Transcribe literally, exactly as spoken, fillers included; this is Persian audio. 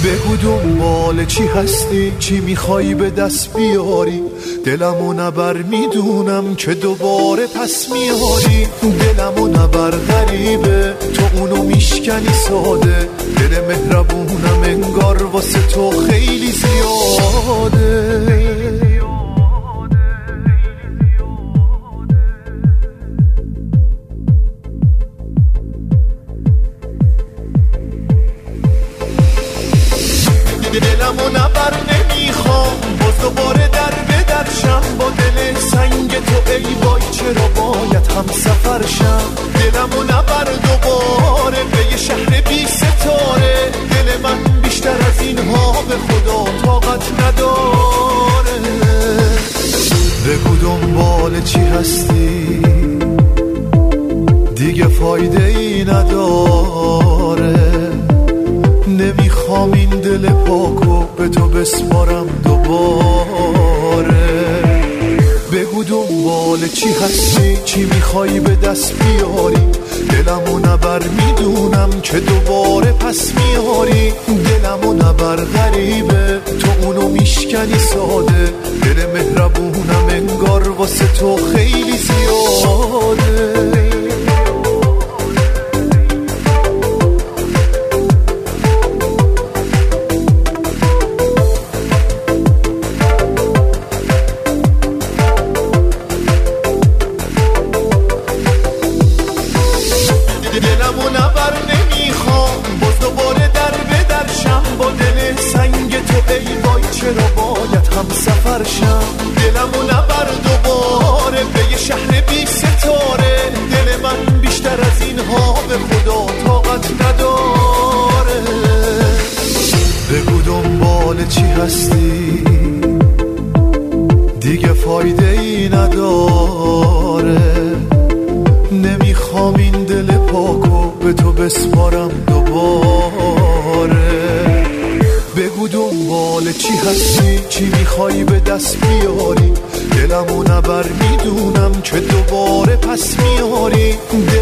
بگو دنبال چی هستی، چی میخوای به دست بیاری، دلمو نبر میدونم که دوباره پس میاری. دلمو نبر غریبه، تو اونو میشکنی ساده، دل مهربونم انگار واسه تو خیلی زیاده. دلمو نبر نمیخوام باز دوباره در به درشم، با دل سنگ تو ای وای چرا باید هم سفر شم. دلمو نبر دوباره به یه شهر بی ستاره، دل من بیشتر از اینها به خدا طاقت نداره. بگو دنبال چی هستی، دیگه فایده ای نداره. نمیخوام این دل پاکو به تو بسپارم دوباره. بگو دنبال چی هستی، چی میخوای به دست بیاری، دلمو نبر میدونم که دوباره پس میاری. دلمو نبر غریبه، تو اونو میشکنی ساده، دل مهربونم انگار واسه تو خیلی زیاده. دلمو نبر نمیخوام باز دوباره در به درشم، با دل سنگ تو ای وای چرا باید هم سفر شم. دلمو نبر دوباره به یه شهر بی ستاره، دل من بیشتر از اینها به خدا طاقت نداره. بگو دنبال چی هستی، دیگه فایده ای نداره. نمیخوام این دل پاکو به تو بسپارم دوباره. بگو دنبال چی هستی، چی میخوای به دست بیاری، دلمو نبر میدونم که دوباره پس میاری.